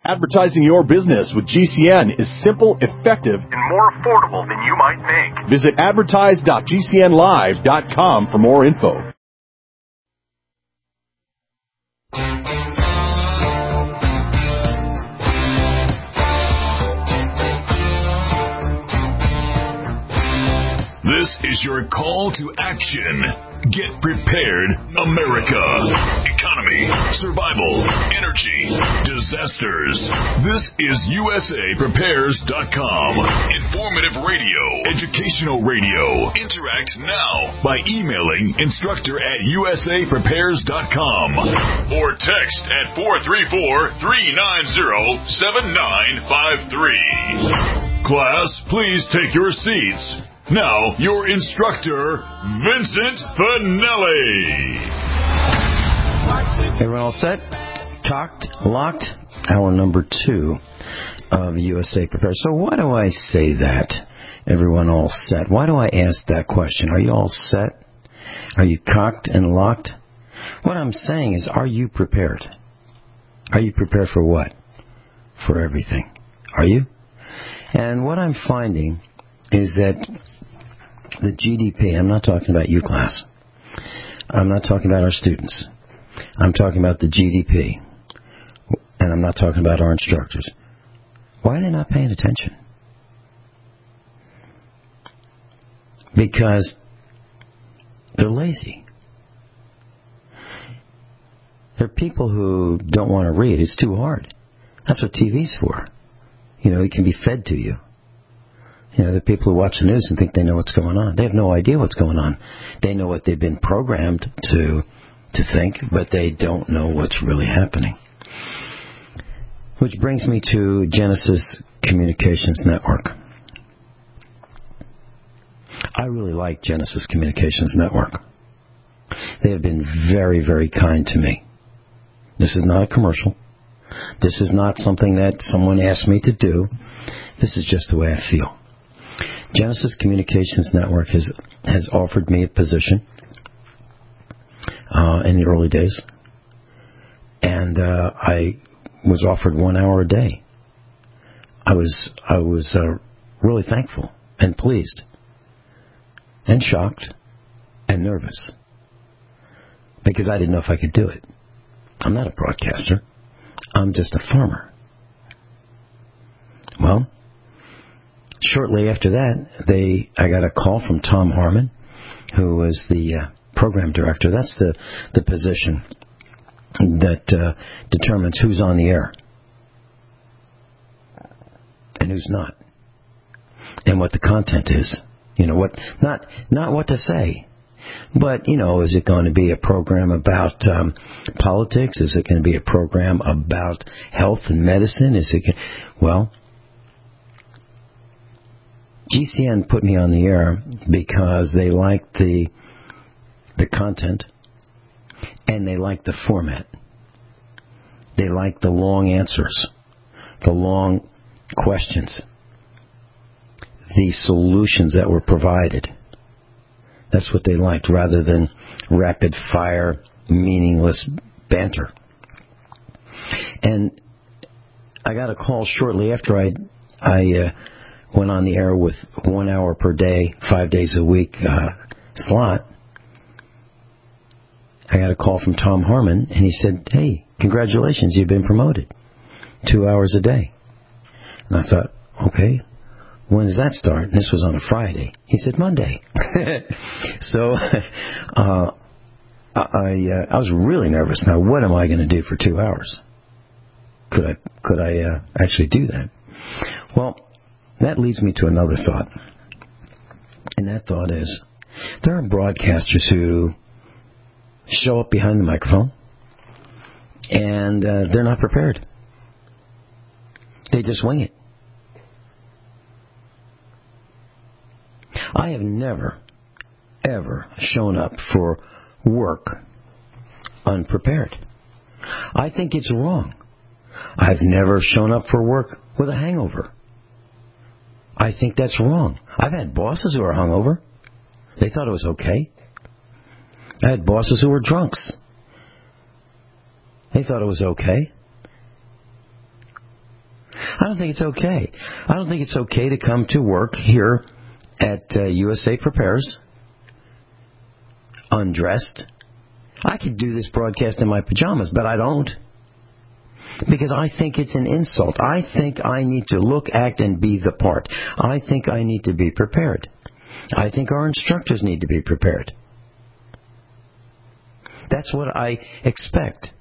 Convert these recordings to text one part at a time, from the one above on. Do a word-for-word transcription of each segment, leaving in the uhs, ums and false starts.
Advertising your business with G C N is simple, effective, and more affordable than you might think. Visit advertise dot g c n live dot com for more info. This is your call to action. Get prepared, America. Economy, survival, energy, disasters. This is U S A prepares dot com. Informative radio, educational radio. Interact now by emailing instructor at U S A prepares dot com or text at four three four, three nine zero, seven nine five three. Class, please take your seats. Now, your instructor, Vincent Finelli. Everyone all set? Cocked? Locked? Hour number two of U S A Prepared. So why do I say that? Everyone all set. Why do I ask that question? Are you all set? Are you cocked and locked? What I'm saying is, are you prepared? Are you prepared for what? For everything. Are you? And what I'm finding is that the G D P, I'm not talking about you, class. I'm not talking about our students. I'm talking about the G D P. And I'm not talking about our instructors. Why are they not paying attention? Because they're lazy. They're people who don't want to read. It's too hard. That's what T V's for. You know, it can be fed to you. You know, the people who watch the news and think they know what's going on. They have no idea what's going on. They know what they've been programmed to to think, but they don't know what's really happening. Which brings me to Genesis Communications Network. I really like Genesis Communications Network. They have been very, very kind to me. This is not a commercial. This is not something that someone asked me to do. This is just the way I feel. Genesis Communications Network has has offered me a position uh, in the early days, and uh, I was offered one hour a day. I was I was uh, really thankful and pleased, and shocked, and nervous, because I didn't know if I could do it. I'm not a broadcaster. I'm just a farmer. Well, shortly after that, they I got a call from Tom Harmon, who was the uh, program director. That's the, the position that uh, determines who's on the air and who's not, and what the content is. You know, what not not what to say, but, you know, is it going to be a program about um, politics? Is it going to be a program about health and medicine? Is it well? G C N put me on the air because they liked the the content and they liked the format. They liked the long answers, the long questions, the solutions that were provided. That's what they liked, rather than rapid fire, meaningless banter. And I got a call shortly after I I uh, went on the air with one hour per day, five days a week uh, slot. I got a call from Tom Harmon, and he said, "Hey, congratulations, you've been promoted. Two hours a day." And I thought, okay, when does that start? And this was on a Friday. He said, Monday. So uh, I uh, I was really nervous. Now, what am I going to do for two hours? Could I, could I uh, actually do that? Well, that leads me to another thought. And that thought is, there are broadcasters who show up behind the microphone and uh, they're not prepared. They just wing it. I have never, ever shown up for work unprepared. I think it's wrong. I've never shown up for work with a hangover. I think that's wrong. I've had bosses who are hungover. They thought it was okay. I had bosses who were drunks. They thought it was okay. I don't think it's okay. I don't think it's okay to come to work here at uh, U S A Prepares undressed. I could do this broadcast in my pajamas, but I don't. Because I think it's an insult. I think I need to look, act, and be the part. I think I need to be prepared. I think our instructors need to be prepared. That's what I expect.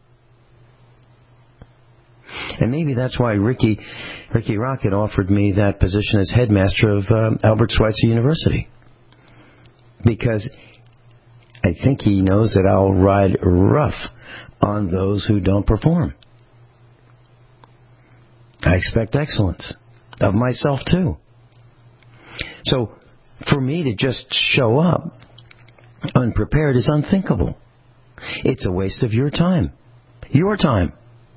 And maybe that's why Ricky Ricky Rocket offered me that position as headmaster of uh, Albert Schweitzer University. Because I think he knows that I'll ride rough on those who don't perform. I expect excellence of myself too. So for me to just show up unprepared is unthinkable. It's a waste of your time. Your time.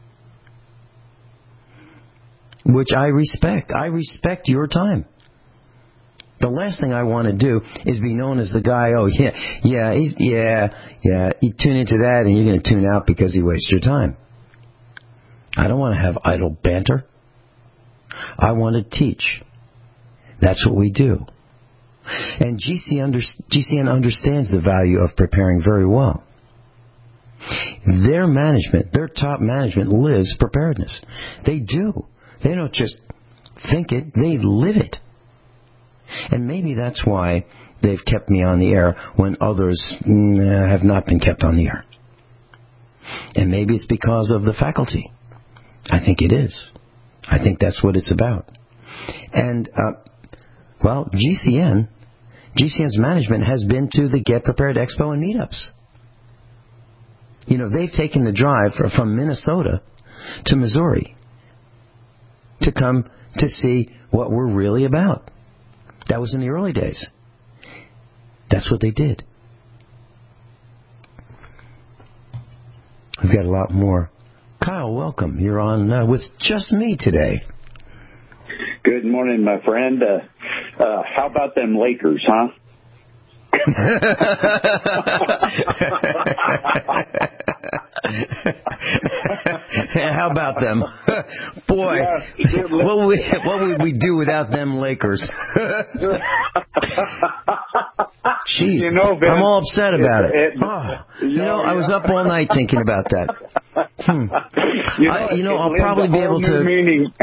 Which I respect. I respect your time. The last thing I want to do is be known as the guy, oh, yeah, yeah, he's, yeah, yeah, you tune into that and you're going to tune out because he wastes your time. I don't want to have idle banter. I want to teach. That's what we do. And G C N, under, G C N understands the value of preparing very well. Their management, their top management lives preparedness. They do. They don't just think it, they live it. And maybe that's why they've kept me on the air when others mm, have not been kept on the air. And maybe it's because of the faculty. I think it is. I think that's what it's about. And, uh, well, G C N, G C N's management has been to the Get Prepared Expo and meetups. You know, they've taken the drive from Minnesota to Missouri to come to see what we're really about. That was in the early days. That's what they did. We've got a lot more. Kyle, welcome. You're on uh, with just me today. Good morning, my friend. Uh, uh, how about them Lakers, huh? How about them? Boy, yeah, what, would we, what would we do without them Lakers? Jeez, you know, Ben, I'm all upset about it. it, it oh, you know, yeah. I was up all night thinking about that. Hmm. You know, I, you know I'll probably be able to... Meaning.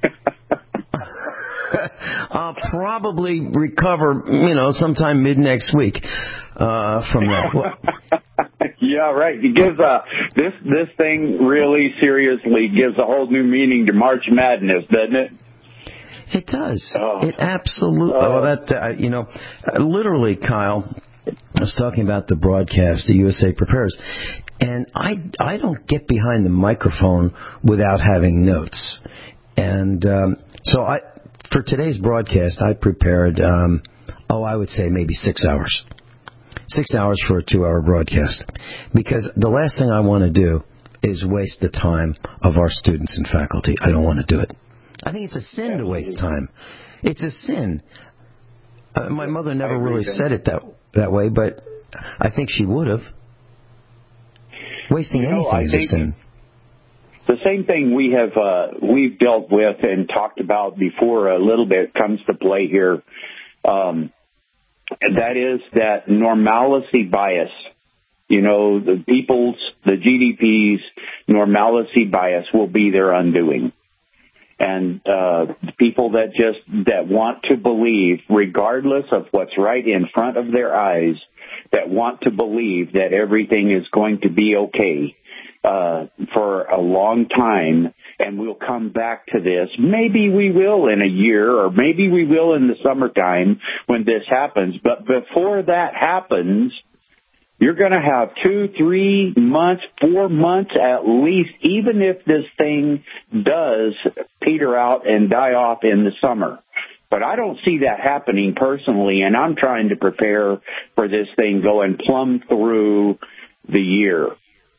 I'll probably recover, you know, sometime mid next week uh, from that. Yeah, right. It gives a this this thing really seriously gives a whole new meaning to March Madness, doesn't it? It does. Oh. It absolutely. Oh, that uh, you know, uh, literally, Kyle. I was talking about the broadcast, the U S A Prepares, and I I don't get behind the microphone without having notes, and um, so I. For today's broadcast, I prepared, um, oh, I would say maybe six hours. Six hours for a two-hour broadcast. Because the last thing I want to do is waste the time of our students and faculty. I don't want to do it. I think it's a sin to waste time. It's a sin. Uh, my mother never really said it that that way, but I think she would have. Wasting you know, anything is a sin. The same thing we have uh, we've dealt with and talked about before a little bit comes to play here. Um, and that is that normalcy bias. You know, the people's, the G D P's normalcy bias will be their undoing. And uh, people that just that want to believe, regardless of what's right in front of their eyes, that want to believe that everything is going to be okay. Uh, for a long time, and we'll come back to this. Maybe we will in a year, or maybe we will in the summertime when this happens. But before that happens, you're going to have two, three months, four months at least, even if this thing does peter out and die off in the summer. But I don't see that happening personally, and I'm trying to prepare for this thing going plumb through the year.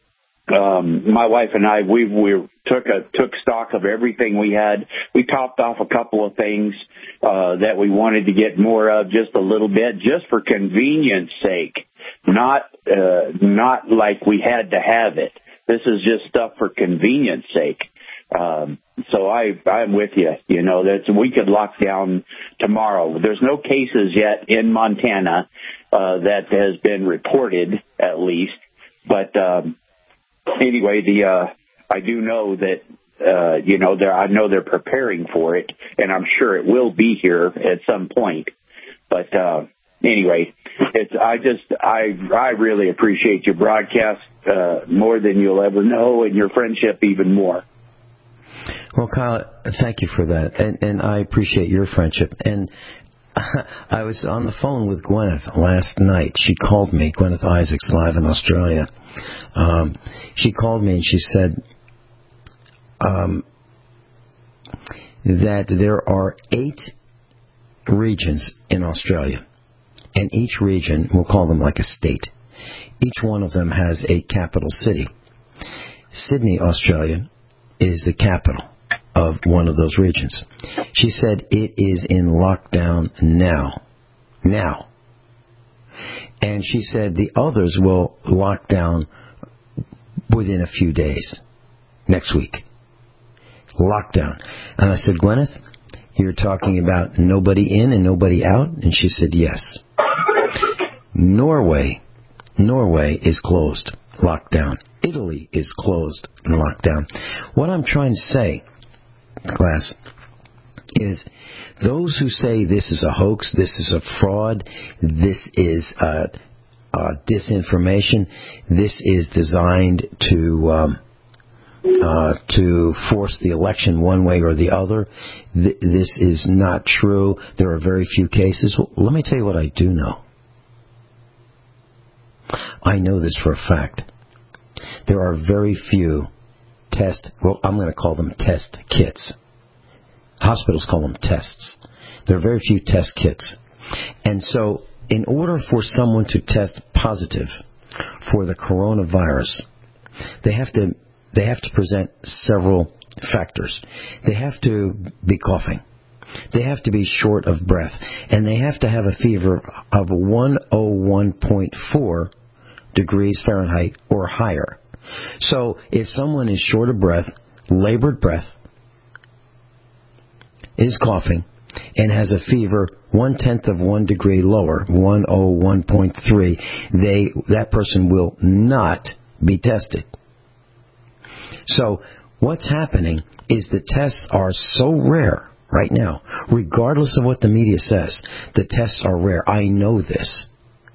Um, my wife and I, we we took a took stock of everything we had. We topped off a couple of things uh, that we wanted to get more of, just a little bit, just for convenience sake. Not uh, not like we had to have it. This is just stuff for convenience sake. Um, so I, I'm with you. You know, that's, we could lock down tomorrow. There's no cases yet in Montana uh, that has been reported, at least. But um, anyway, the uh, I do know that uh, you know they're I know they're preparing for it, and I'm sure it will be here at some point. But uh, anyway, it's I just I I really appreciate your broadcast uh, more than you'll ever know, and your friendship even more. Well, Kyle, thank you for that, and and I appreciate your friendship. And I was on the phone with Gwyneth last night. She called me, Gwyneth Isaacs, live in Australia. Um, she called me and she said um, that there are eight regions in Australia, and each region, we'll call them like a state. Each one of them has a capital city. Sydney, Australia, is the capital of one of those regions. She said it is in lockdown now. Now. And she said the others will lock down within a few days. Next week. Lockdown. And I said, Gwyneth, you're talking about nobody in and nobody out? And she said, yes. Norway. Norway is closed. Lockdown. Italy is closed and locked down. What I'm trying to say, class, is those who say this is a hoax, this is a fraud, this is uh, uh, disinformation, this is designed to um, uh, to force the election one way or the other, Th- this is not true. There are very few cases. Well, let me tell you what I do know. I know this for a fact. There are very few test, well, I'm going to call them test kits. Hospitals call them tests. There are very few test kits. And so, in order for someone to test positive for the coronavirus, they have to they have to present several factors. They have to be coughing. They have to be short of breath. And they have to have a fever of one oh one point four degrees Fahrenheit or higher. So if someone is short of breath, labored breath, is coughing, and has a fever one-tenth of one degree lower, one oh one point three, they that person will not be tested. So what's happening is the tests are so rare right now, regardless of what the media says, the tests are rare. I know this.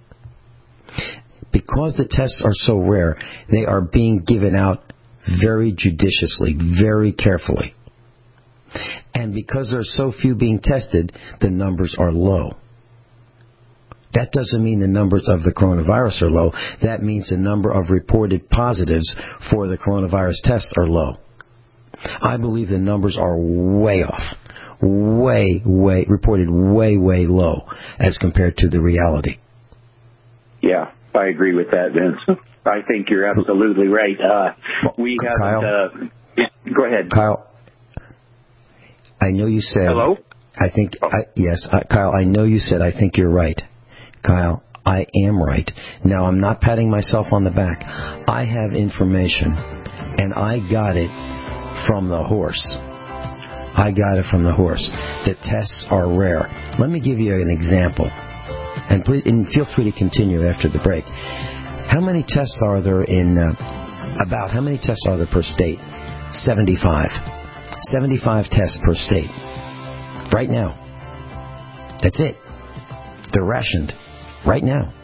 Because the tests are so rare, they are being given out very judiciously, very carefully. And because there's so few being tested, the numbers are low. That doesn't mean the numbers of the coronavirus are low. That means the number of reported positives for the coronavirus tests are low. I believe the numbers are way off. Way, way, reported way, way low as compared to the reality. Yeah. I agree with that, Vince. I think you're absolutely right. Uh, we have. Kyle, uh, yeah, go ahead, Kyle. I know you said. Hello. I think. Oh. I, yes, I, Kyle. I know you said. I think you're right, Kyle. I am right. Now I'm not patting myself on the back. I have information, and I got it from the horse. I got it from the horse. The tests are rare. Let me give you an example. And, please, and feel free to continue after the break. How many tests are there in, uh, about, how many tests are there per state? seventy-five. seventy-five tests per state. Right now. That's it. They're rationed. Right now.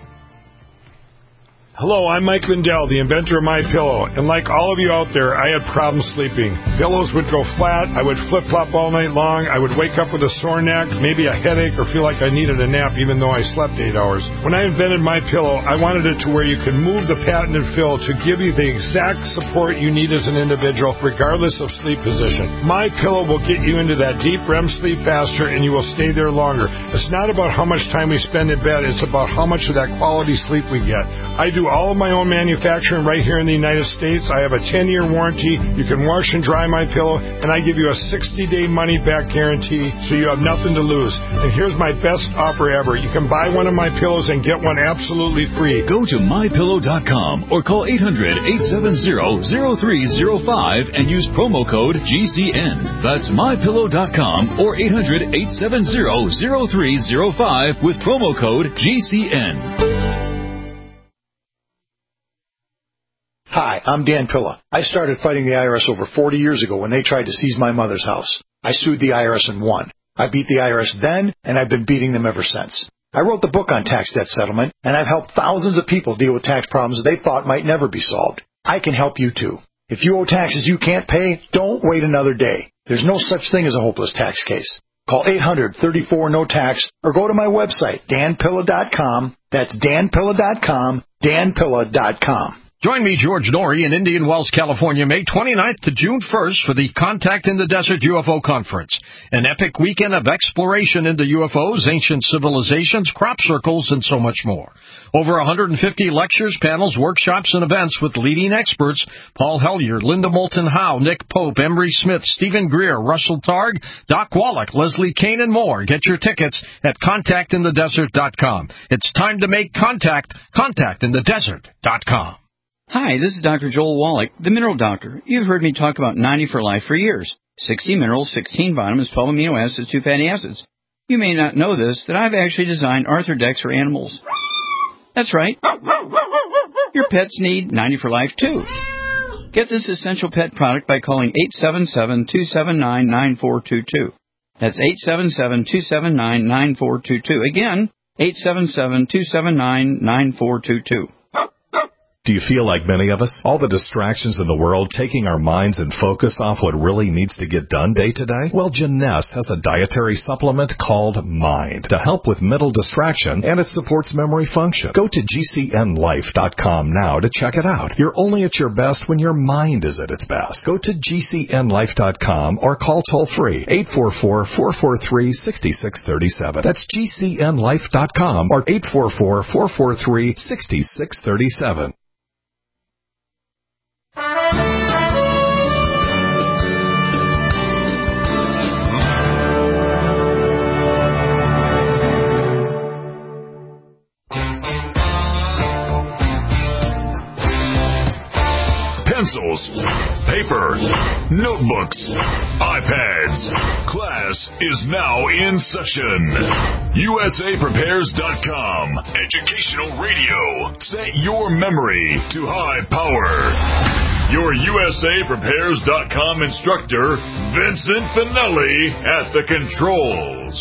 Hello, I'm Mike Lindell, the inventor of MyPillow, and like all of you out there, I had problems sleeping. Pillows would go flat, I would flip-flop all night long, I would wake up with a sore neck, maybe a headache, or feel like I needed a nap even though I slept eight hours. When I invented MyPillow, I wanted it to where you could move the patented fill to give you the exact support you need as an individual, regardless of sleep position. MyPillow will get you into that deep R E M sleep faster, and you will stay there longer. It's not about how much time we spend in bed, it's about how much of that quality sleep we get. I do do all of my own manufacturing right here in the United States. I have a ten-year warranty. You can wash and dry my pillow, and I give you a sixty-day money-back guarantee, so you have nothing to lose. And here's my best offer ever. You can buy one of my pillows and get one absolutely free. Go to my pillow dot com or call eight hundred, eight seven zero, zero three zero five and use promo code G C N. That's my pillow dot com or eight hundred, eight seven zero, zero three zero five with promo code G C N. Hi, I'm Dan Pilla. I started fighting the I R S over forty years ago when they tried to seize my mother's house. I sued the I R S and won. I beat the I R S then, and I've been beating them ever since. I wrote the book on tax debt settlement, and I've helped thousands of people deal with tax problems they thought might never be solved. I can help you too. If you owe taxes you can't pay, don't wait another day. There's no such thing as a hopeless tax case. Call eight hundred, thirty-four, no tax or go to my website, dan pilla dot com. That's dan pilla dot com, dan pilla dot com. Join me, George Norrie, in Indian Wells, California, May twenty-ninth to June first for the Contact in the Desert U F O Conference, an epic weekend of exploration into U F Os, ancient civilizations, crop circles, and so much more. Over one hundred fifty lectures, panels, workshops, and events with leading experts: Paul Hellyer, Linda Moulton Howe, Nick Pope, Emery Smith, Stephen Greer, Russell Targ, Doc Wallach, Leslie Kane, and more. Get your tickets at contact in the desert dot com. It's time to make contact. contact in the desert dot com. Hi, this is Doctor Joel Wallach, the Mineral Doctor. You've heard me talk about ninety for Life for years. sixty minerals, sixteen vitamins, twelve amino acids, two fatty acids. You may not know this, that I've actually designed Arthrodex for animals. That's right. Your pets need ninety for Life, too. Get this essential pet product by calling eight seven seven, two seven nine, nine four two two. That's eight seven seven, two seven nine, nine four two two. Again, eight seven seven, two seven nine, nine four two two. Do you feel like many of us? All the distractions in the world taking our minds and focus off what really needs to get done day to day? Well, Jeunesse has a dietary supplement called Mind to help with mental distraction, and it supports memory function. Go to G C N life dot com now to check it out. You're only at your best when your mind is at its best. Go to G C N life dot com or call toll-free eight four four, four four three, six six three seven. That's G C N life dot com or eight four four, four four three, six six three seven. Pencils, paper, notebooks, iPads. Class is now in session. U S A prepares dot com. Educational radio. Set your memory to high power. Your U S A prepares dot com instructor, Vincent Finelli, at the controls.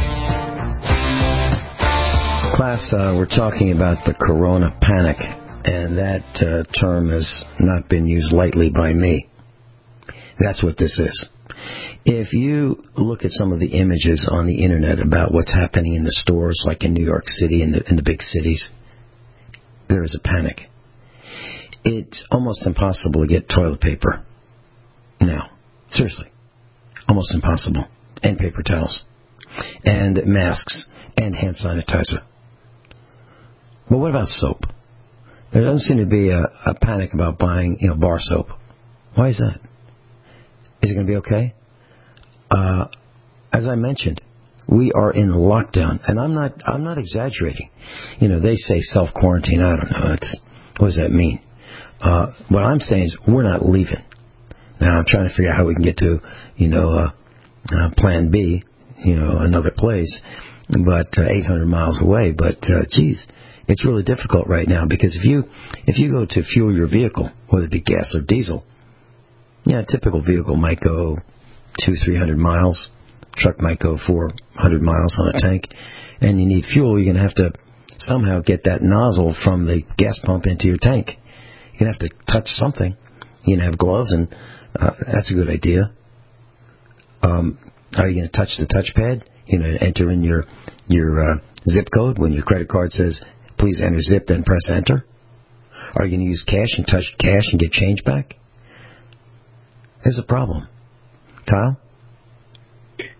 Class, uh, we're talking about the Corona panic. And that uh, term has not been used lightly by me. That's what this is. If you look at some of the images on the internet about what's happening in the stores, like in New York City and in, in the big cities, there is a panic. It's almost impossible to get toilet paper now. Seriously. Almost impossible. And paper towels. And masks. And hand sanitizer. But what about soap? There doesn't seem to be a, a panic about buying, you know, bar soap. Why is that? Is it going to be okay? Uh, as I mentioned, we are in lockdown, and I'm not. I'm not exaggerating. You know, they say self-quarantine. I don't know. It's, what does that mean? Uh, what I'm saying is we're not leaving. Now I'm trying to figure out how we can get to, you know, uh, uh, Plan B, you know, another place, but uh, eight hundred miles away. But uh, geez. It's really difficult right now because if you if you go to fuel your vehicle, whether it be gas or diesel, yeah, a typical vehicle might go two, three hundred miles. Truck might go four hundred miles on a tank, and you need fuel. You're gonna have to somehow get that nozzle from the gas pump into your tank. You're gonna have to touch something. You're gonna have gloves, and uh, that's a good idea. Um, are you gonna touch the touchpad? You know, enter in your your uh, zip code when your credit card says, please enter zip, then press enter? Are you going to use cash and touch cash and get change back? There's a problem. Kyle?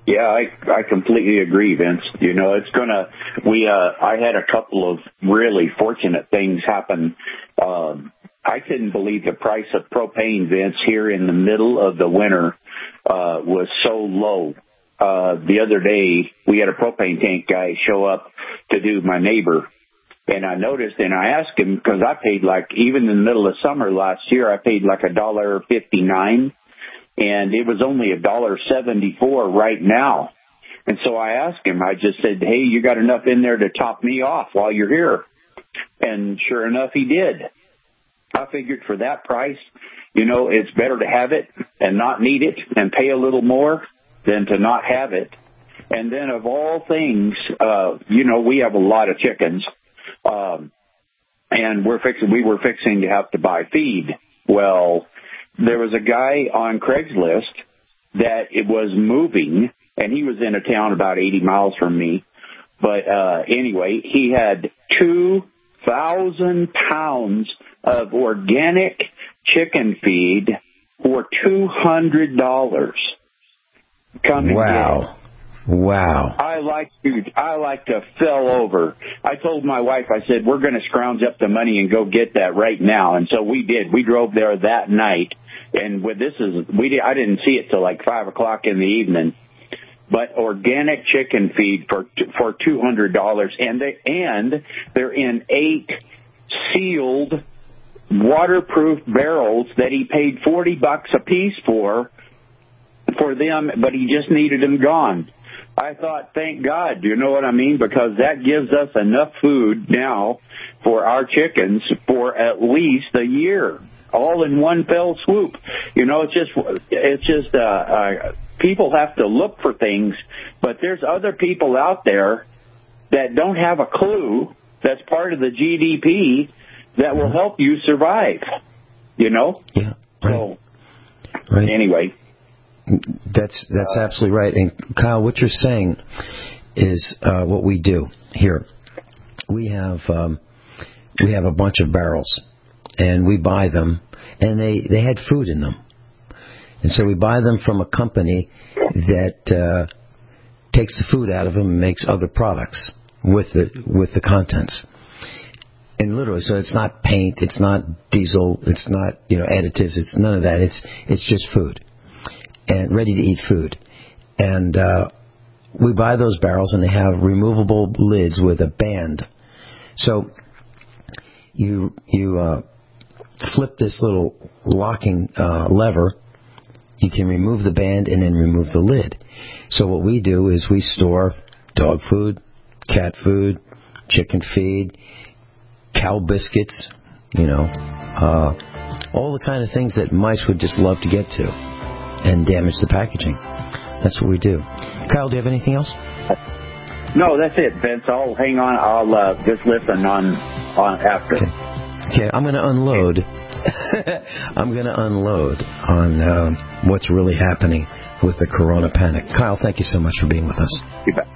Yeah, I I completely agree, Vince. You know, it's gonna. We uh, I had a couple of really fortunate things happen. Um, I couldn't believe the price of propane, Vince, here in the middle of the winter uh, was so low. Uh, the other day, we had a propane tank guy show up to do my neighbor, and I noticed, and I asked him, because I paid like, even in the middle of summer last year, I paid like a dollar fifty-nine, and it was only a dollar seventy-four right now. And so I asked him, I just said, hey, you got enough in there to top me off while you're here? And sure enough, he did. I figured for that price, you know, it's better to have it and not need it and pay a little more than to not have it. And then of all things, uh, you know, we have a lot of chickens, um, and we're fixing, we were fixing to have to buy feed. Well, there was a guy on Craigslist that it was moving, and he was in a town about eighty miles from me. But uh, anyway, he had two thousand pounds of organic chicken feed for two hundred dollars. Come and wow. get it. Wow. I like to, I like to fell over. I told my wife, I said, we're going to scrounge up the money and go get that right now. And so we did. We drove there that night. And with this is, we did, I didn't see it till like five o'clock in the evening. But organic chicken feed for, for two hundred dollars. And they, and they're in eight sealed waterproof barrels that he paid forty bucks a piece for, for them, but he just needed them gone. I thought, thank God, you know what I mean? Because that gives us enough food now for our chickens for at least a year, all in one fell swoop. You know, it's just, it's just, uh, uh, people have to look for things, but there's other people out there that don't have a clue that's part of the G D P that will help you survive, you know? Yeah. Right. So, right. Anyway. That's that's uh, absolutely right. And Kyle, what you're saying is uh, what we do here. We have um, we have a bunch of barrels, and we buy them, and they, they had food in them, and so we buy them from a company that uh, takes the food out of them and makes other products with the with the contents. And literally, so it's not paint, it's not diesel, it's not, you know, additives, it's none of that. It's it's just food. And ready-to-eat food. And uh, we buy those barrels, and they have removable lids with a band. So you you uh, flip this little locking uh, lever. You can remove the band and then remove the lid. So what we do is we store dog food, cat food, chicken feed, cow biscuits, you know, uh, all the kind of things that mice would just love to get to and damage the packaging. That's what we do. Kyle, do you have anything else? No, that's it, Vince. I'll hang on. I'll uh, just listen on on after. Okay, okay I'm going to unload. I'm going to unload on uh, what's really happening with the Corona panic. Kyle, thank you so much for being with us. You bet.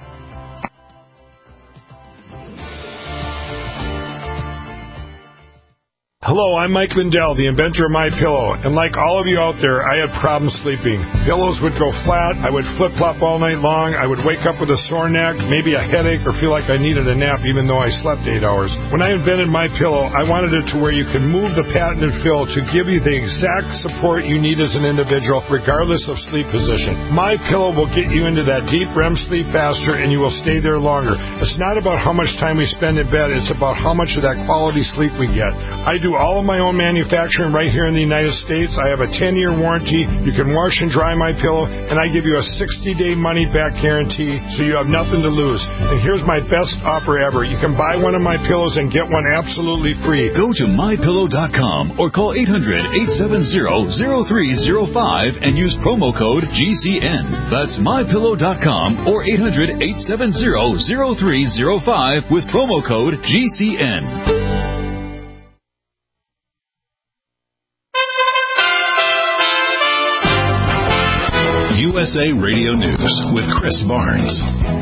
Hello, I'm Mike Lindell, the inventor of MyPillow, and like all of you out there, I had problems sleeping. Pillows would go flat, I would flip-flop all night long, I would wake up with a sore neck, maybe a headache, or feel like I needed a nap even though I slept eight hours. When I invented MyPillow, I wanted it to where you can move the patented fill to give you the exact support you need as an individual, regardless of sleep position. MyPillow will get you into that deep R E M sleep faster, and you will stay there longer. It's not about how much time we spend in bed, it's about how much of that quality sleep we get. I do all of my own manufacturing right here in the United States. I have a ten-year warranty. You can wash and dry MyPillow, and I give you a sixty-day money-back guarantee, so you have nothing to lose. And here's my best offer ever. You can buy one of my pillows and get one absolutely free. Go to my pillow dot com or call eight hundred, eight seven zero, zero three zero five and use promo code G C N. That's my pillow dot com or eight hundred, eight seven zero, zero three zero five with promo code G C N. U S A Radio News with Chris Barnes.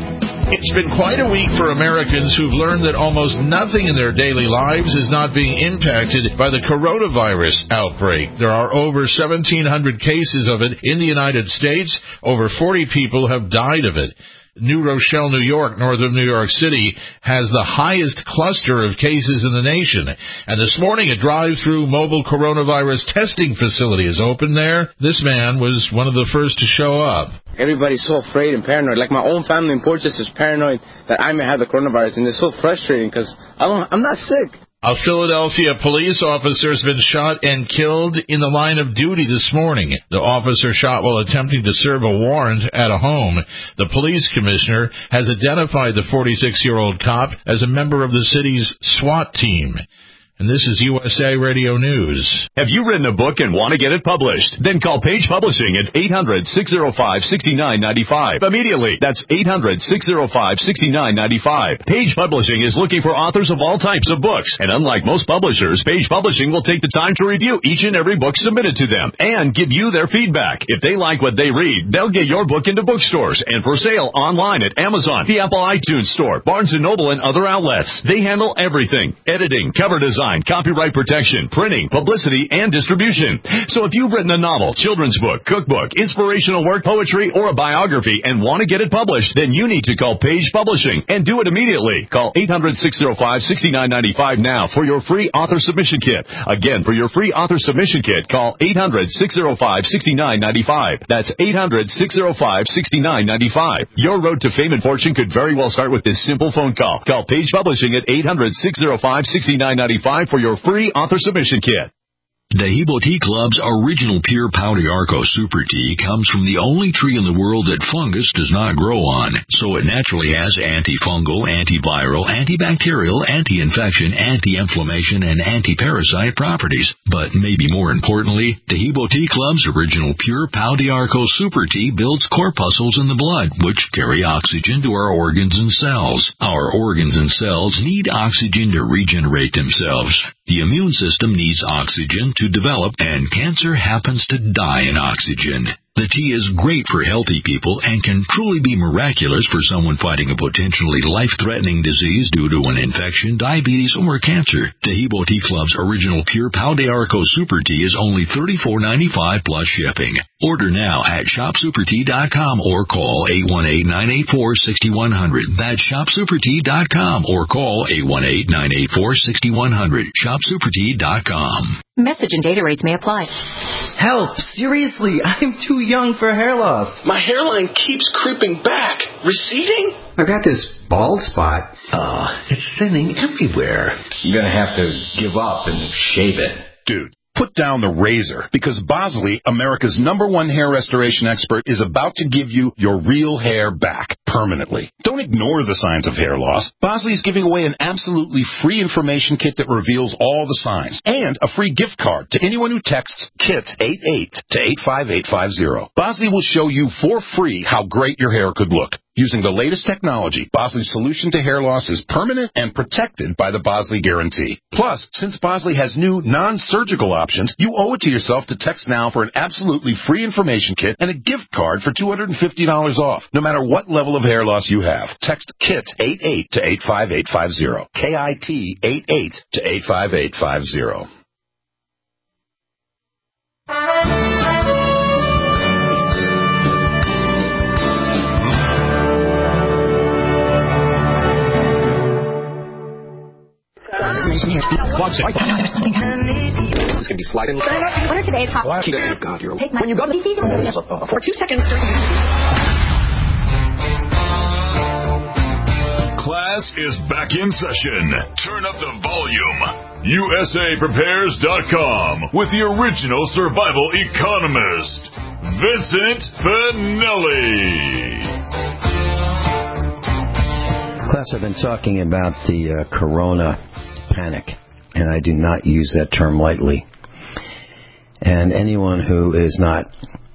It's been quite a week for Americans who've learned that almost nothing in their daily lives is not being impacted by the coronavirus outbreak. There are over seventeen hundred cases of it in the United States. Over forty people have died of it. New Rochelle, New York, northern New York City, has the highest cluster of cases in the nation. And this morning, a drive-through mobile coronavirus testing facility is open there. This man was one of the first to show up. Everybody's so afraid and paranoid. Like my own family in Portchester is paranoid that I may have the coronavirus, and it's so frustrating because I don't, I'm not sick. A Philadelphia police officer has been shot and killed in the line of duty this morning. The officer shot while attempting to serve a warrant at a home. The police commissioner has identified the forty-six-year-old cop as a member of the city's SWAT team. And this is U S A Radio News. Have you written a book and want to get it published? Then call Page Publishing at eight hundred, six oh five, six nine nine five. Immediately. That's eight hundred, six oh five, six nine nine five. Page Publishing is looking for authors of all types of books. And unlike most publishers, Page Publishing will take the time to review each and every book submitted to them and give you their feedback. If they like what they read, they'll get your book into bookstores and for sale online at Amazon, the Apple iTunes Store, Barnes and Noble, and other outlets. They handle everything: editing, cover design, copyright protection, printing, publicity, and distribution. So if you've written a novel, children's book, cookbook, inspirational work, poetry, or a biography and want to get it published, then you need to call Page Publishing and do it immediately. Call eight hundred, six oh five, six nine nine five now for your free author submission kit. Again, for your free author submission kit, call eight hundred, six oh five, six nine nine five. That's eight hundred, six oh five, six nine nine five. Your road to fame and fortune could very well start with this simple phone call. Call Page Publishing at eight hundred, six oh five, six nine nine five for your free author submission kit. Dahibo Tea Club's original pure Pau d'Arco Super Tea comes from the only tree in the world that fungus does not grow on, so it naturally has antifungal, antiviral, antibacterial, anti-infection, anti-inflammation, and anti-parasite properties. But maybe more importantly, Dahibo Tea Club's original pure Pau d'Arco Super Tea builds corpuscles in the blood, which carry oxygen to our organs and cells. Our organs and cells need oxygen to regenerate themselves. The immune system needs oxygen to develop, and cancer happens to die in oxygen. The tea is great for healthy people and can truly be miraculous for someone fighting a potentially life-threatening disease due to an infection, diabetes, or cancer. Dahibo Tea Club's original pure Pau d'Arco Super Tea is only thirty-four ninety-five plus shipping. Order now at shop super tea dot com or call eight one eight, nine eight four, six one zero zero. That's shop super tea dot com or call eight one eight, nine eight four, six one zero zero. shop super tea dot com. Message and data rates may apply. Help! Seriously, I'm too young for hair loss. My hairline keeps creeping back. Receding? I've got this bald spot. Uh, it's thinning everywhere. I'm gonna have to give up and shave it. Dude, put down the razor, because Bosley, America's number one hair restoration expert, is about to give you your real hair back permanently. Don't ignore the signs of hair loss. Bosley is giving away an absolutely free information kit that reveals all the signs, and a free gift card to anyone who texts KIT eighty-eight to eight five eight five zero. Bosley will show you for free how great your hair could look. Using the latest technology, Bosley's solution to hair loss is permanent and protected by the Bosley Guarantee. Plus, since Bosley has new non-surgical options, you owe it to yourself to text now for an absolutely free information kit and a gift card for two hundred fifty dollars off, no matter what level of hair loss you have. Text KIT eighty-eight to eight five eight five zero. K I T eighty-eight to eight five eight five zero. It's going to be sliding. What are today's hot? Oh, God, you're... Take my... When you go to the season, for two seconds... Class is back in session. Turn up the volume. U S A Prepares dot com with the original survival economist, Vincent Finelli. Class, I've been talking about the uh, corona panic, and I do not use that term lightly. And anyone who is not,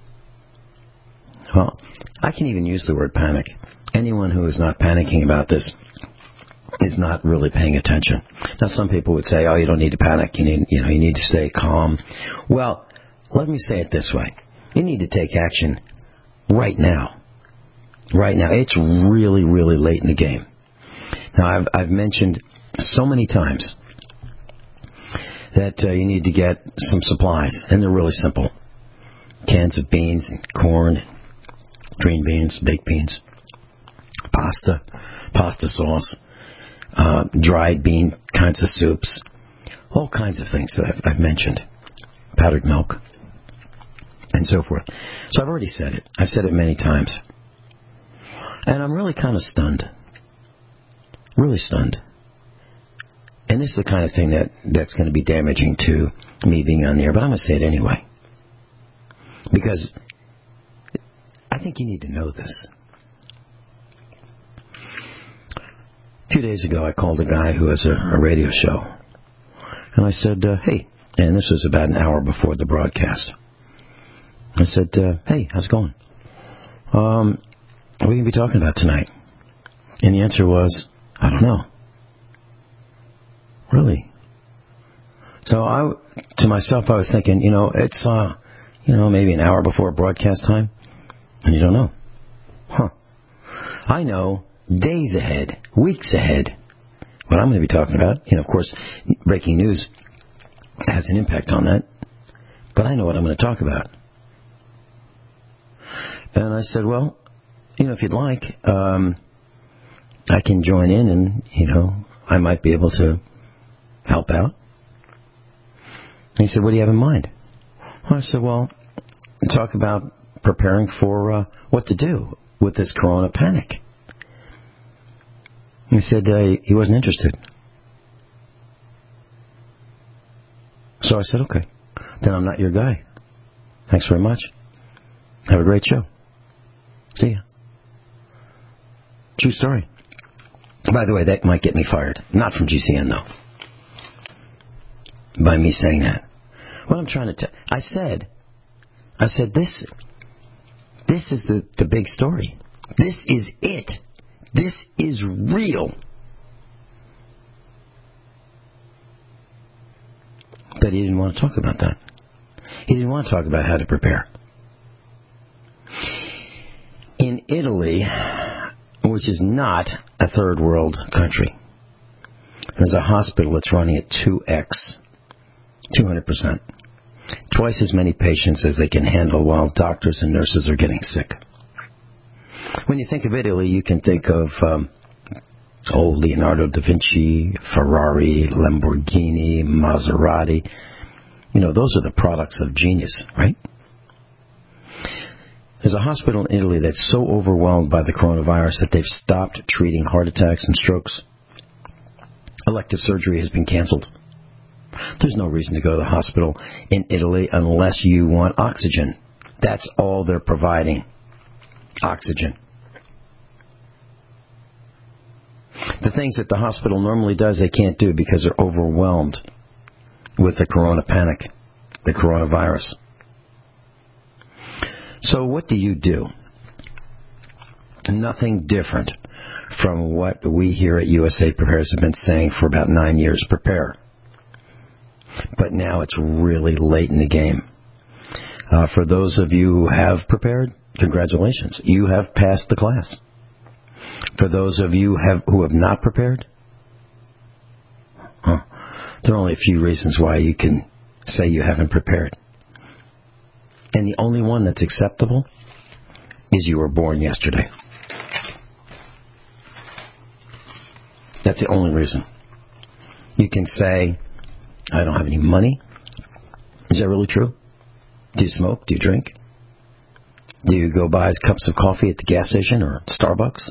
well, I can even use the word panic. Anyone who is not panicking about this is not really paying attention. Now, some people would say, "Oh, you don't need to panic. You need, you know, you need to stay calm." Well, let me say it this way: you need to take action right now. right now. It's really, really late in the game. Now, I've, I've mentioned so many times that uh, you need to get some supplies, and they're really simple. Cans of beans and corn, green beans, baked beans, pasta, pasta sauce, uh, dried bean kinds of soups, all kinds of things that I've, I've mentioned, powdered milk, and so forth. So I've already said it. I've said it many times. And I'm really kind of stunned. Really stunned. And this is the kind of thing that, that's going to be damaging to me being on the air, but I'm going to say it anyway. Because I think you need to know this. A few days ago, I called a guy who has a, a radio show. And I said, uh, hey, and this was about an hour before the broadcast. I said, uh, hey, how's it going? Um, what are we going to be talking about tonight? And the answer was, I don't know. Really? So I, to myself, I was thinking, you know, it's, uh, you know, maybe an hour before broadcast time, and you don't know. Huh. I know days ahead, weeks ahead, what I'm going to be talking about. You know, of course, breaking news has an impact on that, but I know what I'm going to talk about. And I said, well, you know, if you'd like, um, I can join in and, you know, I might be able to help out. And he said, what do you have in mind? Well, I said, well, talk about preparing for uh, what to do with this corona panic. And he said uh, he wasn't interested. So I said, okay, then I'm not your guy. Thanks very much. Have a great show. See ya. True story. By the way, that might get me fired. Not from G C N, though. By me saying that. What I'm trying to tell... I said... I said, this... This is the, the big story. This is it. This is real. But he didn't want to talk about that. He didn't want to talk about how to prepare. In Italy, which is not a third world country, there's a hospital that's running at two X, two hundred percent. Twice as many patients as they can handle while doctors and nurses are getting sick. When you think of Italy, you can think of, um, oh, Leonardo da Vinci, Ferrari, Lamborghini, Maserati. You know, those are the products of genius, right? There's a hospital in Italy that's so overwhelmed by the coronavirus that they've stopped treating heart attacks and strokes. Elective surgery has been canceled. There's no reason to go to the hospital in Italy unless you want oxygen. That's all they're providing. Oxygen. The things that the hospital normally does, they can't do because they're overwhelmed with the corona panic, the coronavirus. So what do you do? Nothing different from what we here at U S A Prepares have been saying for about nine years. Prepare. But now it's really late in the game. Uh, for those of you who have prepared, congratulations. You have passed the class. For those of you have, who have not prepared, huh, there are only a few reasons why you can say you haven't prepared. And the only one that's acceptable is you were born yesterday. That's the only reason. You can say, I don't have any money. Is that really true? Do you smoke? Do you drink? Do you go buy cups of coffee at the gas station or Starbucks?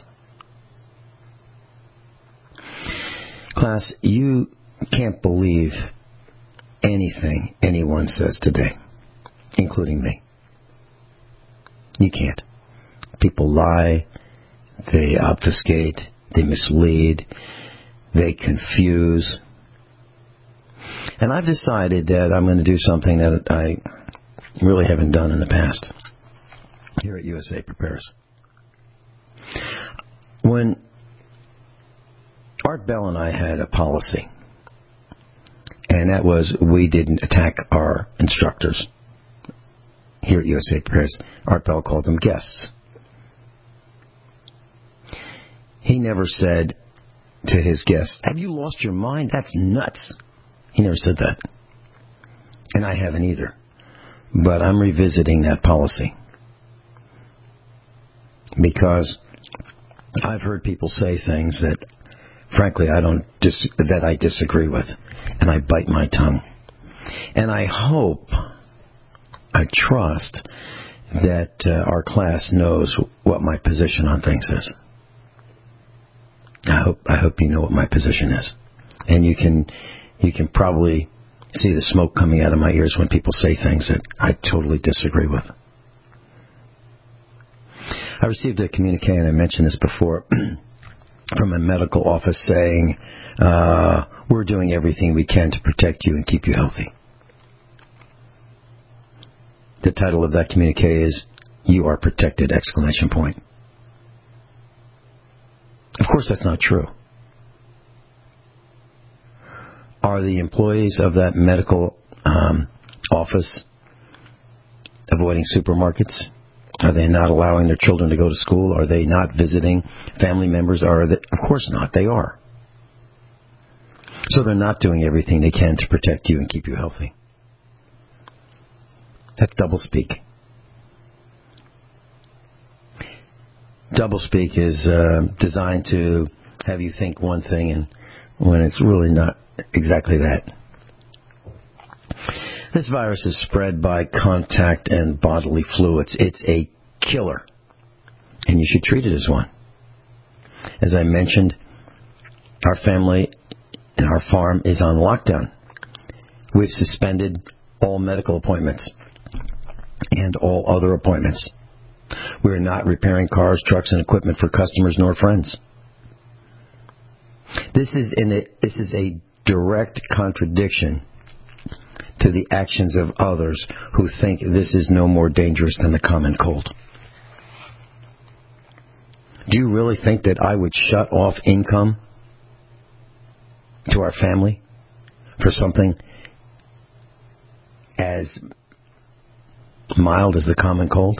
Class, you can't believe anything anyone says today, including me. You can't. People lie, they obfuscate, they mislead, they confuse. And I've decided that I'm going to do something that I really haven't done in the past here at U S A Prepares. When Art Bell and I had a policy, and that was we didn't attack our instructors here at U S A Prepares. Art Bell called them guests. He never said to his guests, have you lost your mind? That's nuts. He never said that. And I haven't either. But I'm revisiting that policy. Because I've heard people say things that, frankly, I don't dis- that I disagree with. And I bite my tongue. And I hope, I trust, that uh, our class knows what my position on things is. I hope I hope you know what my position is. And you can you can probably see the smoke coming out of my ears when people say things that I totally disagree with. I received a communique, and I mentioned this before, from a medical office saying, uh, we're doing everything we can to protect you and keep you healthy. The title of that communique is, You Are Protected, exclamation point. Of course that's not true. Are the employees of that medical um, office avoiding supermarkets? Are they not allowing their children to go to school? Are they not visiting family members? Are they? Of course not. They are. So they're not doing everything they can to protect you and keep you healthy. That's doublespeak. Doublespeak is uh, designed to have you think one thing, and when it's really not exactly that. This virus is spread by contact and bodily fluids. It's a killer, and you should treat it as one. As I mentioned, our family and our farm is on lockdown. We've suspended all medical appointments and all other appointments. We're not repairing cars, trucks, and equipment for customers nor friends. This is in a, this is a direct contradiction to the actions of others who think this is no more dangerous than the common cold. Do you really think that I would shut off income to our family for something as mild as the common cold?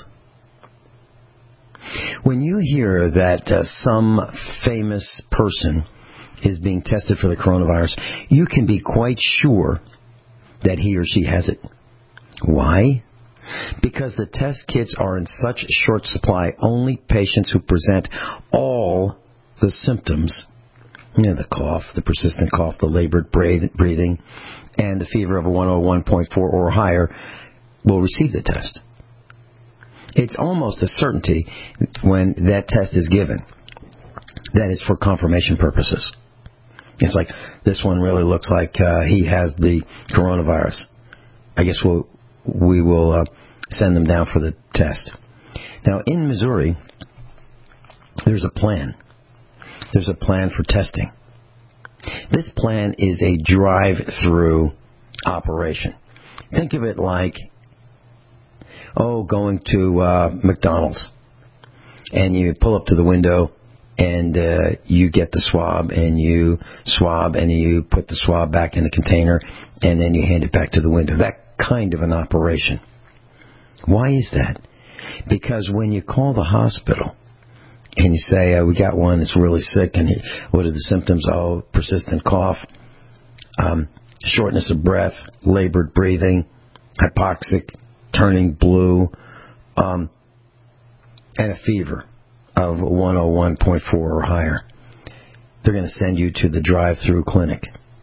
When you hear that uh, some famous person is being tested for the coronavirus, you can be quite sure that he or she has it. Why? Because the test kits are in such short supply, only patients who present all the symptoms, you know, the cough, the persistent cough, the labored breathing, and the fever of a one oh one point four or higher, will receive the test. It's almost a certainty when that test is given that it's for confirmation purposes. It's like, this one really looks like uh, he has the coronavirus. I guess we'll, we will uh, send them down for the test. Now, in Missouri, there's a plan. There's a plan for testing. This plan is a drive-through operation. Think of it like, oh, going to uh, McDonald's. And you pull up to the window, and uh, you get the swab, and you swab, and you put the swab back in the container, and then you hand it back to the window. That kind of an operation. Why is that? Because when you call the hospital and you say, uh, we got one that's really sick, and he, what are the symptoms? Oh, persistent cough, um, shortness of breath, labored breathing, hypoxic, turning blue, um, and a fever of one oh one point four or higher. They're going to send you to the drive-through clinic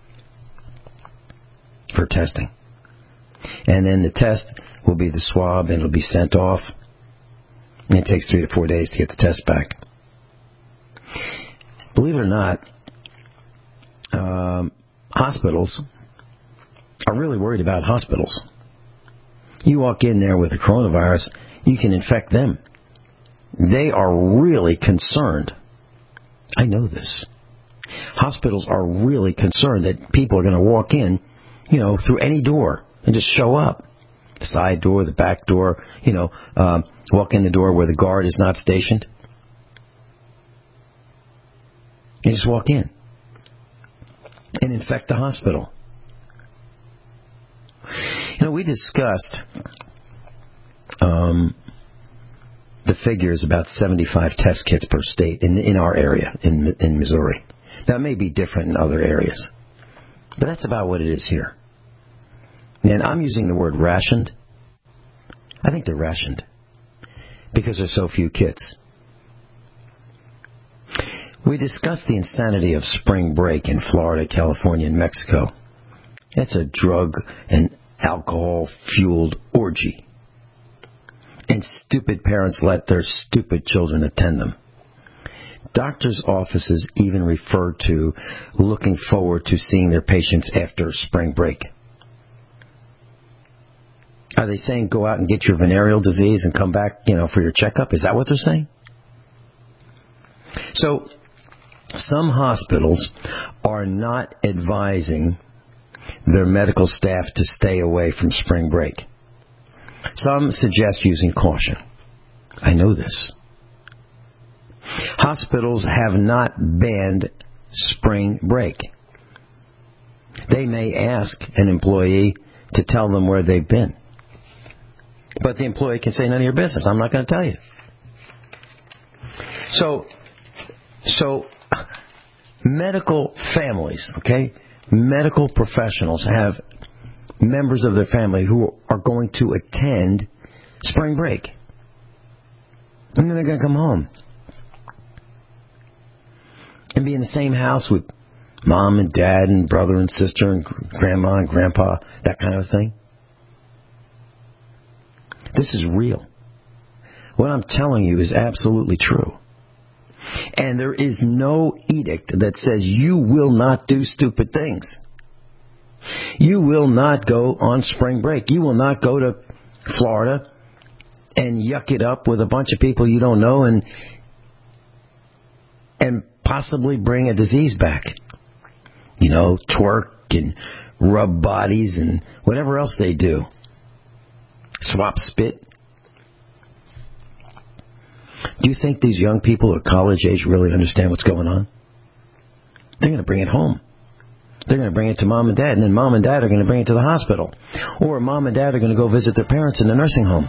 for testing. And then the test will be the swab, and it'll be sent off. And it takes three to four days to get the test back. Believe it or not, um, hospitals are really worried about hospitals. You walk in there with a coronavirus, you can infect them. They are really concerned. I know this. Hospitals are really concerned that people are going to walk in, you know, through any door and just show up. The side door, the back door, you know, um, walk in the door where the guard is not stationed. You just walk in and infect the hospital. You know, we discussed um, the figure is about seventy-five test kits per state in in our area, in in Missouri. Now, it may be different in other areas, but that's about what it is here. And I'm using the word rationed. I think they're rationed because there's so few kits. We discussed the insanity of spring break in Florida, California, and Mexico. It's a drug and alcohol-fueled orgy. And stupid parents let their stupid children attend them. Doctors' offices even refer to looking forward to seeing their patients after spring break. Are they saying go out and get your venereal disease and come back, you know, for your checkup? Is that what they're saying? So, some hospitals are not advising their medical staff to stay away from spring break. Some suggest using caution. I know this. Hospitals have not banned spring break. They may ask an employee to tell them where they've been. But the employee can say, none of your business. I'm not going to tell you. So, so medical families, okay, medical professionals have members of their family who are going to attend spring break. And then they're going to come home and be in the same house with mom and dad and brother and sister and grandma and grandpa, that kind of thing. This is real. What I'm telling you is absolutely true. And there is no edict that says you will not do stupid things. You will not go on spring break. You will not go to Florida and yuck it up with a bunch of people you don't know and and possibly bring a disease back. You know, twerk and rub bodies and whatever else they do. Swap spit. Do you think these young people at college age really understand what's going on? They're going to bring it home. They're going to bring it to mom and dad, and then mom and dad are going to bring it to the hospital. Or mom and dad are going to go visit their parents in the nursing home.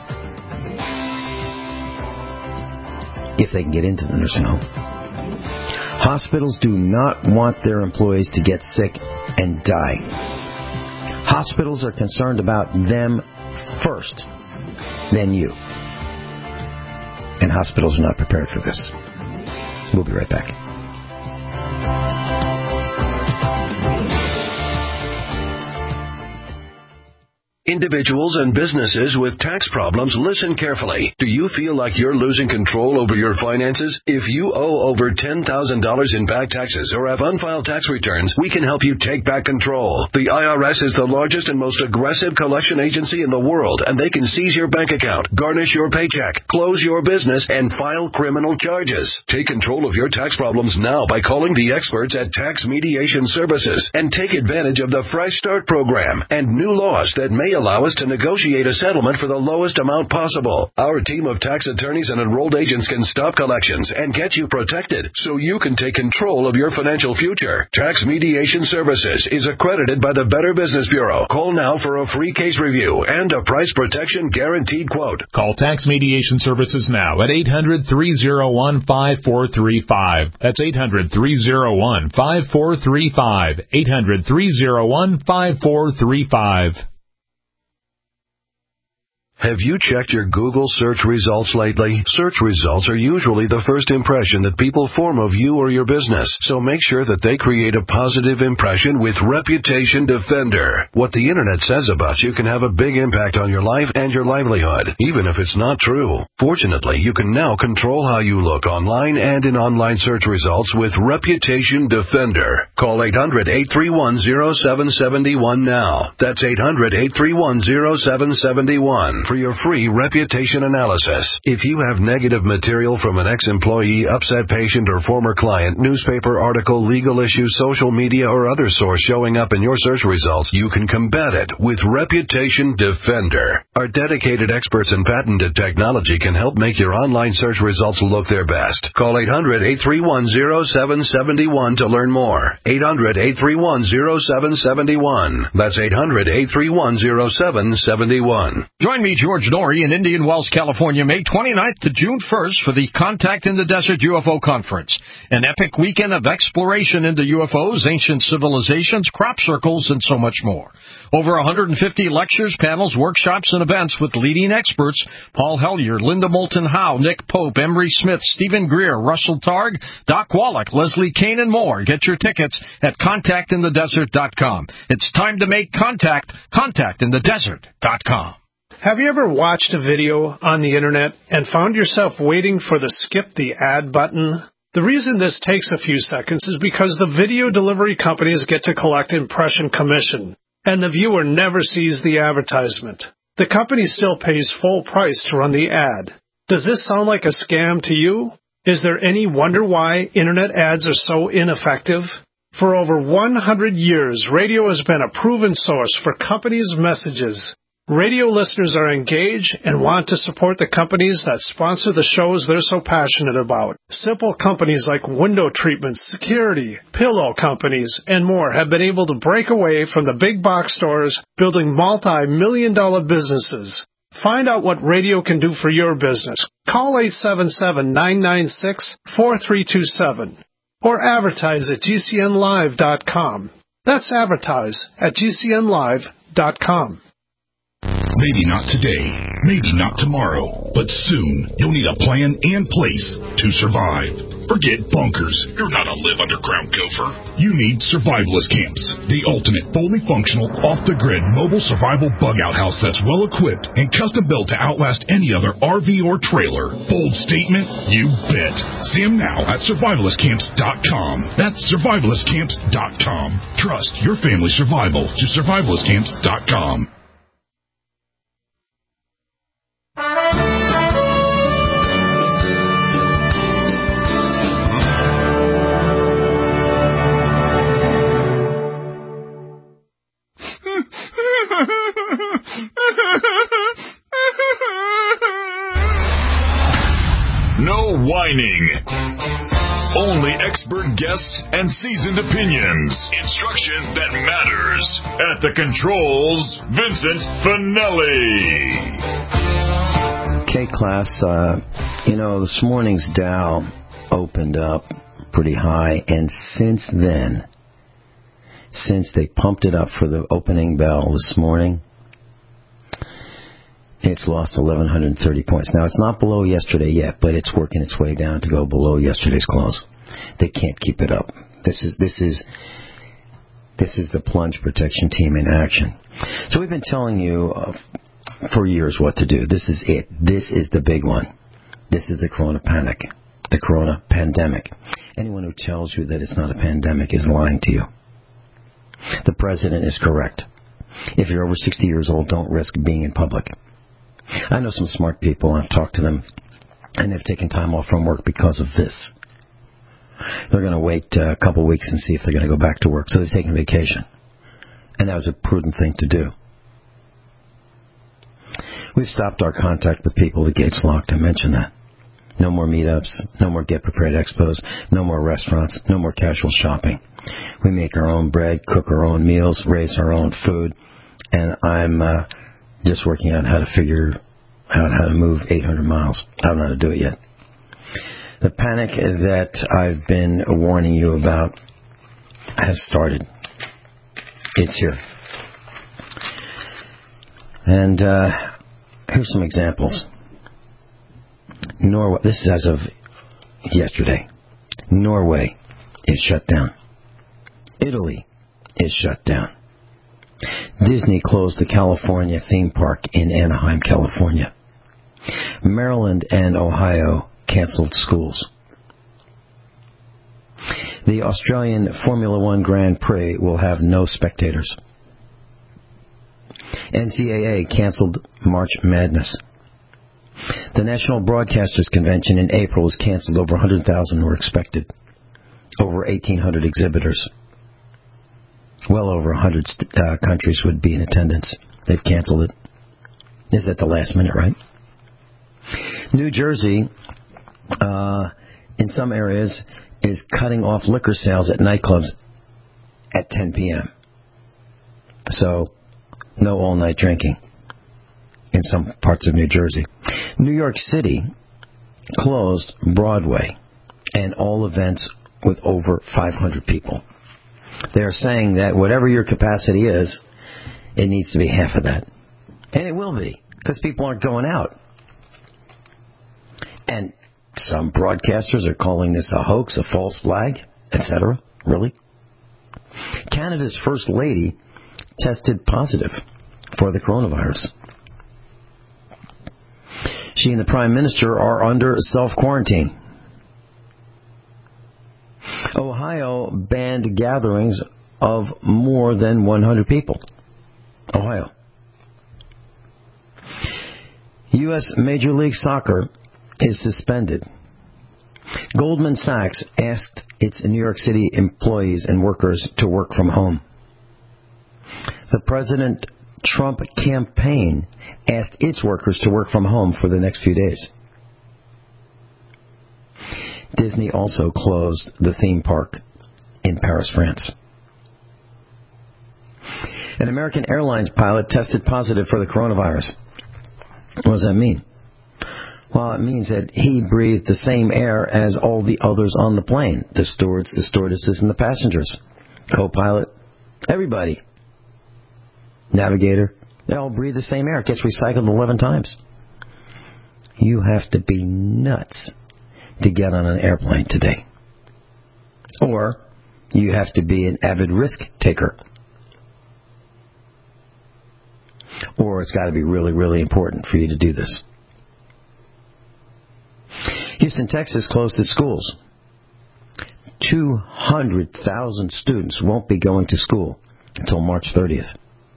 If they can get into the nursing home. Hospitals do not want their employees to get sick and die. Hospitals are concerned about them first, then you. And hospitals are not prepared for this. We'll be right back. Individuals and businesses with tax problems, listen carefully. Do you feel like you're losing control over your finances? If you owe over ten thousand dollars in back taxes or have unfiled tax returns, we can help you take back control. The I R S is the largest and most aggressive collection agency in the world, and they can seize your bank account, garnish your paycheck, close your business, and file criminal charges. Take control of your tax problems now by calling the experts at Tax Mediation Services and take advantage of the Fresh Start program and new laws that may allow us to negotiate a settlement for the lowest amount possible. Our team of tax attorneys and enrolled agents can stop collections and get you protected so you can take control of your financial future. Tax Mediation Services is accredited by the Better Business Bureau. Call now for a free case review and a price protection guaranteed quote. Call Tax Mediation Services now at eight hundred, three oh one, five four three five. That's eight hundred, three oh one, five four three five. eight hundred, three oh one, five four three five. Have you checked your Google search results lately? Search results are usually the first impression that people form of you or your business, so make sure that they create a positive impression with Reputation Defender. What the internet says about you can have a big impact on your life and your livelihood, even if it's not true. Fortunately, you can now control how you look online and in online search results with Reputation Defender. Call eight hundred, eight three one, oh seven seven one now. That's eight hundred, eight three one, oh seven seven one. For your free reputation analysis. If you have negative material from an ex-employee, upset patient, or former client, newspaper article, legal issue, social media, or other source showing up in your search results, you can combat it with Reputation Defender. Our dedicated experts in patented technology can help make your online search results look their best. Call eight hundred, eight three one, oh seven seven one to learn more. eight hundred, eight three one, oh seven seven one. That's eight hundred, eight three one, oh seven seven one. Join me George Norrie in Indian Wells, California, May twenty-ninth to June first for the Contact in the Desert U F O Conference, an epic weekend of exploration into U F Os, ancient civilizations, crop circles, and so much more. Over one hundred fifty lectures, panels, workshops, and events with leading experts: Paul Hellyer, Linda Moulton Howe, Nick Pope, Emery Smith, Stephen Greer, Russell Targ, Doc Wallach, Leslie Kane, and more. Get your tickets at contact in the desert dot com. It's time to make contact. contact in the desert dot com. Have you ever watched a video on the internet and found yourself waiting for the skip the ad button? The reason this takes a few seconds is because the video delivery companies get to collect impression commission, and the viewer never sees the advertisement. The company still pays full price to run the ad. Does this sound like a scam to you? Is there any wonder why internet ads are so ineffective? For over one hundred years, radio has been a proven source for companies' messages. Radio listeners are engaged and want to support the companies that sponsor the shows they're so passionate about. Simple companies like window treatments, security, pillow companies, and more have been able to break away from the big box stores, building multi-million dollar businesses. Find out what radio can do for your business. Call eight seven seven, nine nine six, four three two seven or advertise at G C N live dot com. That's advertise at G C N live dot com. Maybe not today, maybe not tomorrow, but soon you'll need a plan and place to survive. Forget bunkers. You're not a live underground gopher. You need survivalist camps, the ultimate fully functional, off-the-grid mobile survival bug-out house that's well-equipped and custom-built to outlast any other R V or trailer. Bold statement? You bet. See them now at survivalist camps dot com. That's survivalist camps dot com. Trust your family's survival to survivalist camps dot com. No whining. Only expert guests and seasoned opinions. Instruction that matters. At the controls, Vincent Finelli. Okay, class. Uh, you know, this morning's Dow opened up pretty high, and since then, since they pumped it up for the opening bell this morning, it's lost eleven thirty points. Now, it's not below yesterday yet, but it's working its way down to go below yesterday's close. They can't keep it up. This is this is this is the plunge protection team in action. So we've been telling you uh, for years what to do. This is it. This is the big one. This is the corona panic, the corona pandemic. Anyone who tells you that it's not a pandemic is lying to you. The president is correct. If you're over sixty years old, don't risk being in public. I know some smart people. I've talked to them, and they've taken time off from work because of this. They're going to wait uh, a couple of weeks and see if they're going to go back to work. So they've taken vacation, and that was a prudent thing to do. We've stopped our contact with people. The gate's locked. I mentioned that. No more meetups. No more Get Prepared Expos. No more restaurants. No more casual shopping. We make our own bread, cook our own meals, raise our own food, and I'm uh, just working out how to figure out how to move eight hundred miles. I don't know how to do it yet. The panic that I've been warning you about has started. It's here. And uh, here's some examples. Norway, this is as of yesterday. Norway is shut down. Italy is shut down. Disney closed the California theme park in Anaheim, California. Maryland and Ohio canceled schools. The Australian Formula One Grand Prix will have no spectators. N C double A canceled March Madness. The National Broadcasters Convention in April was canceled. Over one hundred thousand were expected. Over eighteen hundred exhibitors. Well over one hundred uh, countries would be in attendance. They've canceled it. Is at the last minute, right? New Jersey, uh, in some areas, is cutting off liquor sales at nightclubs at ten p.m. So, no all-night drinking. in some parts of New Jersey. New York City closed Broadway and all events with over five hundred people. They're saying that whatever your capacity is, it needs to be half of that. And it will be, because people aren't going out. And some broadcasters are calling this a hoax, a false flag, et cetera. Really? Canada's First Lady tested positive for the coronavirus. She and the Prime Minister are under self-quarantine. Ohio banned gatherings of more than one hundred people. Ohio. U S Major League Soccer is suspended. Goldman Sachs asked its New York City employees and workers to work from home. The President Trump campaign asked its workers to work from home for the next few days. Disney also closed the theme park in Paris, France. An American Airlines pilot tested positive for the coronavirus. What does that mean? Well, it means that he breathed the same air as all the others on the plane. The stewards, the stewardesses, and the passengers. Co-pilot, everybody. Navigator, they all breathe the same air. It gets recycled eleven times. You have to be nuts to get on an airplane today. Or you have to be an avid risk taker. Or it's got to be really, really important for you to do this. Houston, Texas closed its schools. two hundred thousand students won't be going to school until March thirtieth.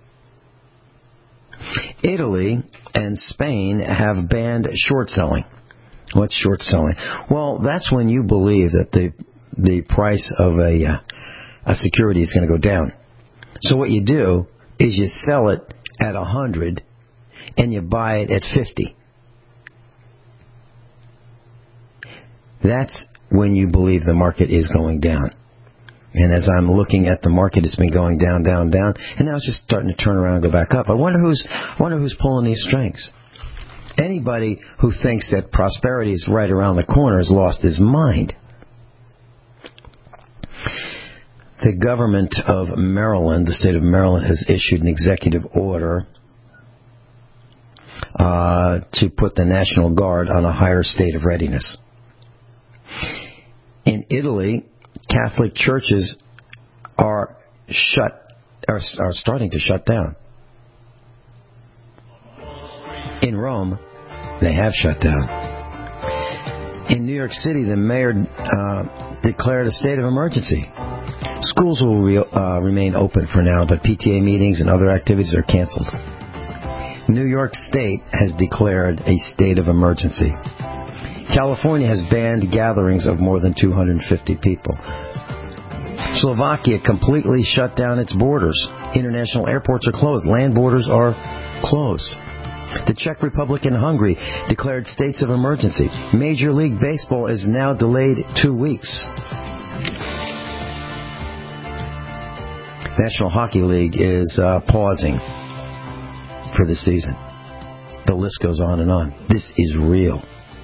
Italy and Spain have banned short selling. What's short selling? Well, that's when you believe that the the price of a, uh, a security is going to go down. So what you do is you sell it at one hundred and you buy it at fifty. That's when you believe the market is going down. And as I'm looking at the market, it's been going down, down, down, and now it's just starting to turn around and go back up. I wonder who's wonder who's pulling these strings. Anybody who thinks that prosperity is right around the corner has lost his mind. The government of Maryland, the state of Maryland, has issued an executive order uh, to put the National Guard on a higher state of readiness. In Italy, Catholic churches are shut are, are starting to shut down. In Rome, they have shut down. In New York City, the mayor uh, declared a state of emergency. Schools will re- uh, remain open for now, but P T A meetings and other activities are canceled. New York State has declared a state of emergency. California has banned gatherings of more than two hundred fifty people. Slovakia completely shut down its borders. International airports are closed. Land borders are closed. The Czech Republic and Hungary declared states of emergency. Major League Baseball is now delayed two weeks. National Hockey League is uh, pausing for the season. The list goes on and on. This is real.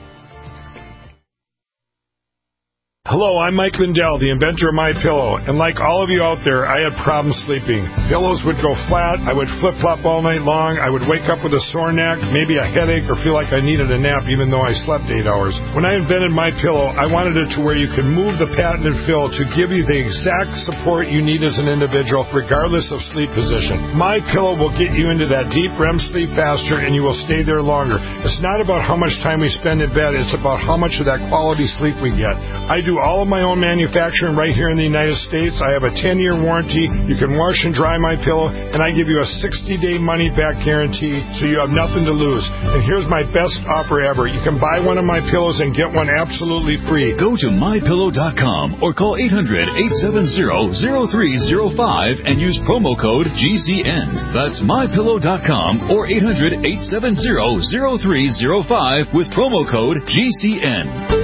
Hello, I'm Mike Lindell, the inventor of MyPillow, and like all of you out there, I had problems sleeping. Pillows would go flat, I would flip-flop all night long, I would wake up with a sore neck, maybe a headache, or feel like I needed a nap even though I slept eight hours. When I invented MyPillow, I wanted it to where you could move the patented fill to give you the exact support you need as an individual, regardless of sleep position. MyPillow will get you into that deep R E M sleep faster, and you will stay there longer. It's not about how much time we spend in bed, it's about how much of that quality sleep we get. I do all of my own manufacturing right here in the United States. I have a ten-year warranty. You can wash and dry my pillow, and I give you a sixty-day money-back guarantee, so you have nothing to lose. And here's my best offer ever. You can buy one of my pillows and get one absolutely free. Go to my pillow dot com or call eight hundred, eight seven zero, zero three zero five and use promo code G C N. That's my pillow dot com or eight hundred, eight seven zero, zero three zero five with promo code G C N.